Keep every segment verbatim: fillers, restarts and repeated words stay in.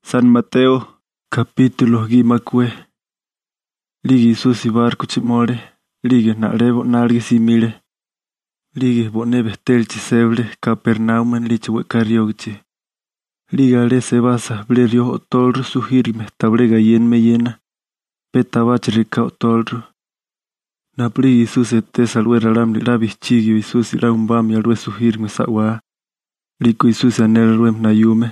San Mateo, capítulo guimacue. Ligi susi barco chimore, ligue narebo nargue simile. Ligue bone bestelchi seble, Capernaumen liche huecarriogchi. Liga le se basa, blerio otolru sugirme, tabrega yen me llena. Petabach rica otolru. Naprigi susi te salue ralamli rabis chigio y susi raumbami alue sugirme sawa. Lico y susi anel ruem nayume.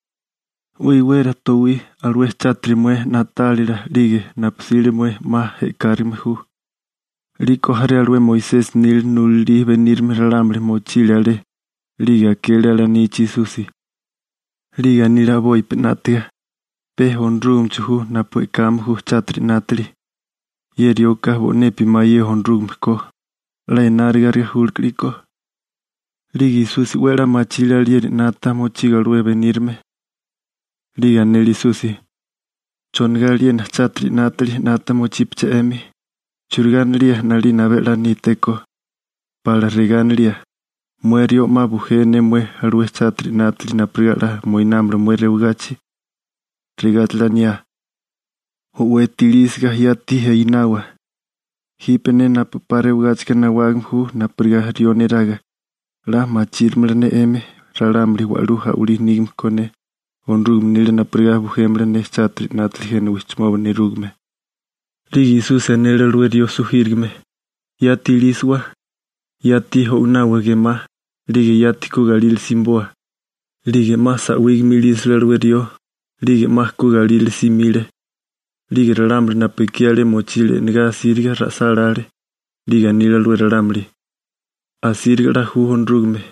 Ui wera towi alwe chatrimue natalira ligue napsilimue ma hekarime hu. Lico hare alwe Moisés nil nulli venirme ralambre mochile ale. Liga kele ala nichi susi. Liga nila boy penatia. Pe honrum chuhu napu ekam hu chatri natli. Yeri oka bonepi maye honrum ko. La enarga hulkriko. Ligi susi wera machile alieri nata mochiga alwe venirme. Liga neli susi. Chongalien chatri natli nata mochipche emi. Churganlia nalina vela niteko. Para reganlia. Muerio mabujene mue alwe chatri natli na prigala moinambre muere ugachi. Regatlania. Huetilisga yati heinawa. Hipene na pupare ugachka na wagmhu na priga rioneraga. La machirmle ne eme. Ralamri waluha uri nigm kone. Onrugm nile na priga bujembre ne chatri natli hen wichmob ni rugme. Ligi susi anele luerio sugirgme. Yati liswa. Yati ho unawa gema. Ligi yati kugalil simboa. Ligi masa wigmilis luerio. Ligi mas kugalil simile. Ligi ralamri na pekiale mochile nga sirga rasalare. Liga nila lue ralamri. Asirga la hu onrugme.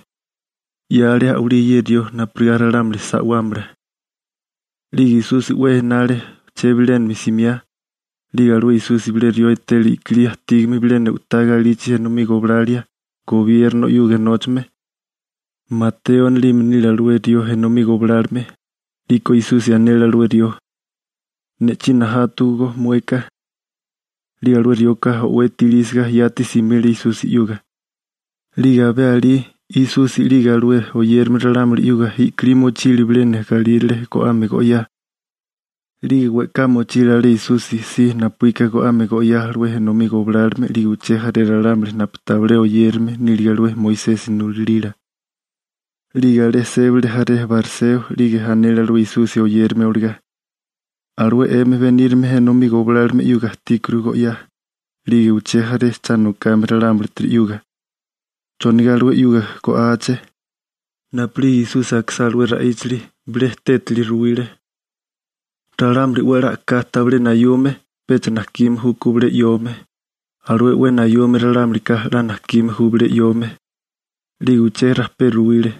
Yale uri yerio na priga ralamri sa wambra. Ligi susi we nale chebilen misimia. Liga lue susi blerio eteli clia tigme blene utaga lichi enumi gobralia. Gobierno yuge nochme. Mateo lim nila lue dio enumi gobrarme. Lico y susi anela lue dio. Nechina hatugo mueca. Liga lue rioca o tilisga yati simile y susi yuga. Liga beali y susi liga lue oyerme ralamri yuga y climo chili blene galile go ame goya. Liga wekamo chilale y susi si napuika go ame goya lue enomi gobrarme liga ucheja de ralamri naptable oyerme ni liga lue Moisés nulira. Liga le seble jare barseo liga hanela lue y susi oyerme olga. Alwe eme venirme enomi gobrarme yuga tikru goya. Liga ucheja de chano camera ralamri tri yuga. Chonigalwe yuga ko ache. Napli Isus aksalwe raichli, ble tetli ruile. Ralamri wera katable na yome, pecha nakim hukuble yome. Alwe we na yome ralamri ka ranakim huble yome. Liguche raspe ruile.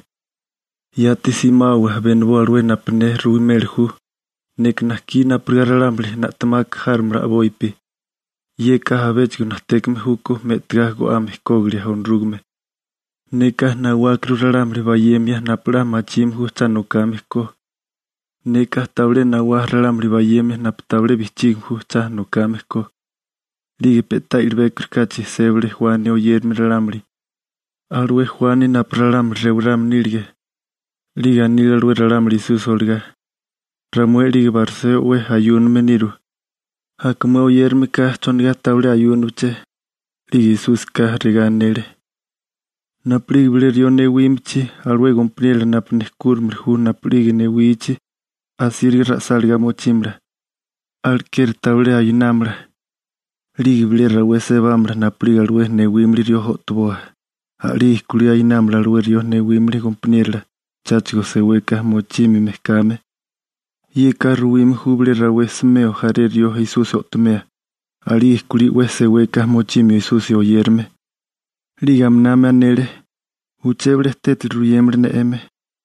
Yati simawa benbo alwe napne ruimelhu. Nek naki napriga ralamri natamak harmra boipi. Yeka habechgu natekme huku metgah go ame koglia honrugme. Neka na wakru ralamri bayemia na pra machim hu chanokame ko. Neka table na wa ralamri bayemia na table bichim hu chanokame ko. Ligi peta irbekr kachi seble Juane oyermi ralamri. Alwe Juane na pralamri reuram nilge. Liga nil alwe ralamri susolga. Ramue ligi barseo we ayun meniru. Hakme oyermi ka chonga table ayun uche. Ligi sus ka reganele. Naplig blerio ne wimchi, alwe gompriel napne kurmr hu naplig ne wichi, asiri rasalga mochimbra. Alker table ayunamra. Lig blera we sebamra naplig alwe ne wimri rio hotboa. Ali kuli ayunamra alwe rio ne wimri gompriela, chachgo seweka mochimi mezcame. Yeka ruim hu blera we smeo jare rio Jesus otmea. Ali kuli we seweka mochimi Jesus oyerme. Ligam name anele. Uchebre tetli ruyembre ne eme.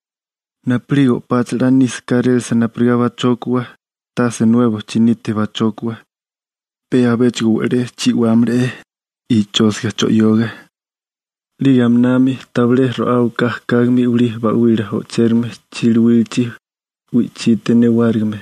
Naprigo pachla nis carelsa napriga bachokwa. Tase nuevo chinite bachokwa. Pea bechgu ere chiwamre. Y chosga choyoga. Ligam nami table roau kahkagmi uli bauira hocherme chilwilchi. Wichite ne wargme.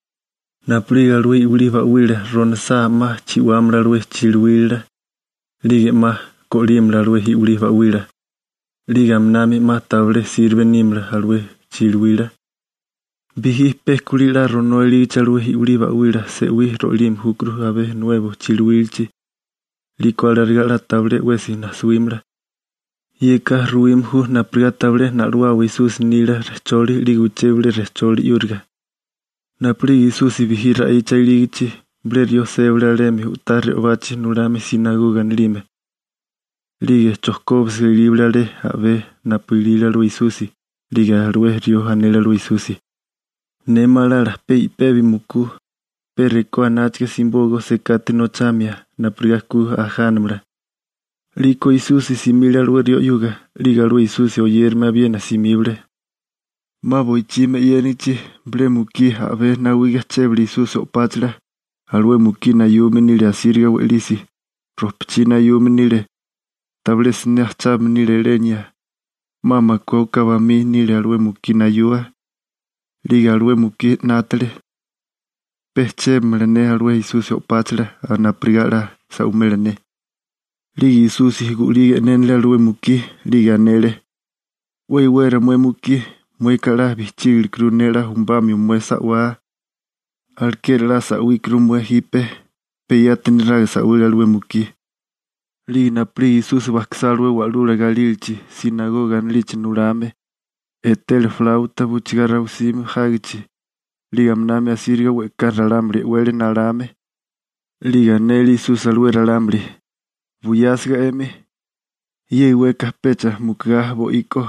Napriga lui uli bauira ronsa ma chiwamra lui chilwila. Lige ma kolimra lui hi uli bauira. Ligam nami ma table sirve nimra alwe chilwila. Biji pesculira ronoeli chalui uriba uira se ui rolim hukru ave nuevo chiluilchi. Liko alarga la table wesi na suimra. Yeka ruim hu na priga table na rua wisus nila recholi ligucheble recholi yurga. Na pri isusi vihira icha iligichi, blerio seble alemi utare obachi nurame sinagoga nilime. Lige choskovs libre ale ave na pilila lu isusi, liga rue rio hanela lu isusi. Ne malala pe ipebi muku, pe reko anachke simbogo sekate no chamia, na prigaku ahanmra. Liko isusi simila lu rio yuga, liga lu isusi oyerma bien asimible. Mabo ichime yenichi, ble muki ave na wiga chebli isusi opachla, alwe muki na yume nile asirga welisi, ropchina yume nile, table sineh chab nile leña, mama koka bami nile alwe muki na yua, liga alwe muki natale, peche mlene alwe isusi opachla, ana prigala sa umelene. Ligi isusi gulige nenle alwe muki, liga nele, wey wera mwe muki, mwe kala bichigli krunela humbami mwe sa wa, alkere la sa wikru mwe hipe, peyateni raga sa ule alwe muki. Ligi na pri isusi baksalwe walula galilchi, sinagoga nlichi nurame, etel flauta buchigara usimu hagichi, liga mname asirga weka ralamri wele nalame, liga neli isusi alwe ralamri, buyasga eme, ye weka pecha mukga bo iko,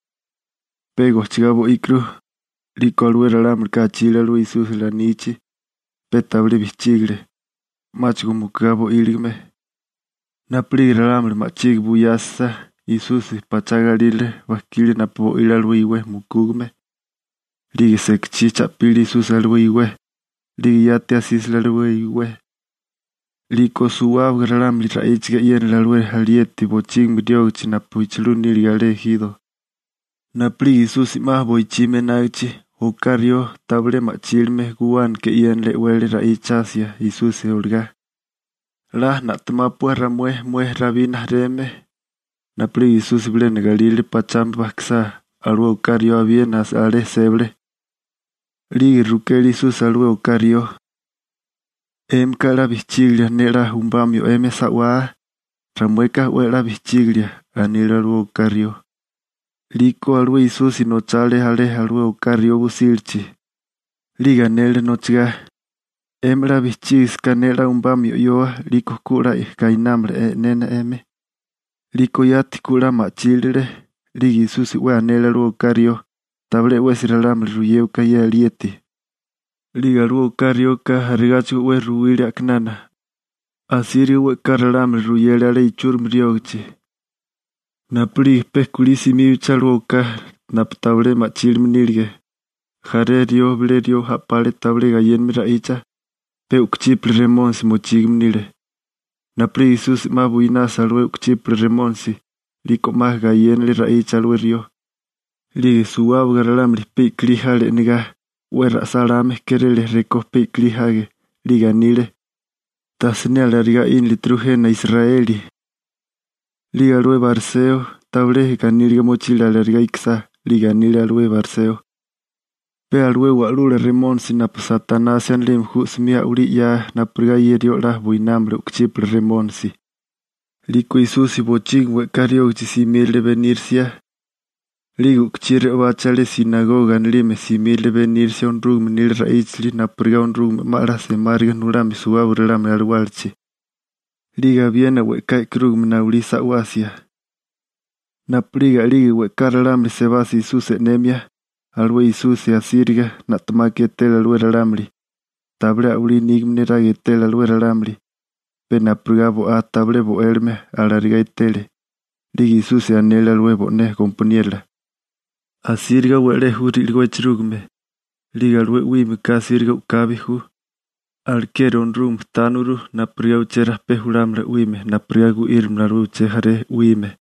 pego chigabo ikru, liko alwe ralamri kachile alwe isusi la nichi, petable bichigle, machgo mukga bo iligme. Na pri ralamri machig buyasa, isusi pachagalile, wakili na po ila alwe iwe mukugme. Ligi sekchi chapili isusi alwe iwe, ligi yate asisla alwe iwe. Liko suwab ralamri raichga yen alwe halieti boching midiogchi na puichilu niliga legido. Na pri isusi mahbo ichime naichi, okario table machilme guan ke yen le wele raichasia isusi olga. La natma puerra mue mue rabina reme. Na pri isusi blene galile pacham baksa, alwe okario avienas ale seble. Ligi rukeli isusi alwe okario. Em kala bichiglia nera humbamio eme sawa, ramueka wela bichiglia, anila alwe okario. Liko alwe isusi no chale ale alwe okario busilchi. Liga nele no chiga. Emra bichis kanela umbamio yoa, liko kura ikainamre e nena eme. Liko yati kura machilile, ligi isusi wea nele alwe okario, table wesiralamri ruyeu kaya lieti. Liga alwe okario ka harigachu we ruwili aknana. Asiri we karalamri ruyele ale ichur mriogchi. Na pri peskulisi mi chalwoka na table machil minilge. Jare rio ble rio hapale table gayen mira icha. Pe ukchipli remonsi mochig minile. Na pri isusi mabuina salwe ukchipli remonsi. Liko mah gayen li raicha alwe rio. Lige suwabu garalamri pe klihale niga. Wera salame kerele reko pe klihage. Liga nile. Tasne alariga in litruje na Israeli. Liga alwe barseo, table ganilga mochila alariga iksa, liga nile alwe barseo. Pe alwe walule remonsi na satanasian lim husmia uri ya na priga yerio la buinambre ukchiple remonsi. Liko isusi boching we kario uchisimile venirsia. Ligo ukchire wachale sinagoga nlime simile venirsia un rum nil raichli na priga un rum mara se marga nurami suwabu relame alwalchi. Liga viena we kai krug na ulisa wasia. Na priga liga we karalamri se basi isuse nemia, alwe isuse asirga na tamake tel alwe ralamri. Table uli nigmne rage tel alwe ralamri. Pe na priga bo a table bo elme alariga itele. Liga isuse anel alwe bo ne componierla. Asirga we le huri lwe chrugme. Liga alwe wime kasirga ukabihu. Alkero un rum tanuru na priga uchera pehulamre uime na priga gu irmla ruche hare uime.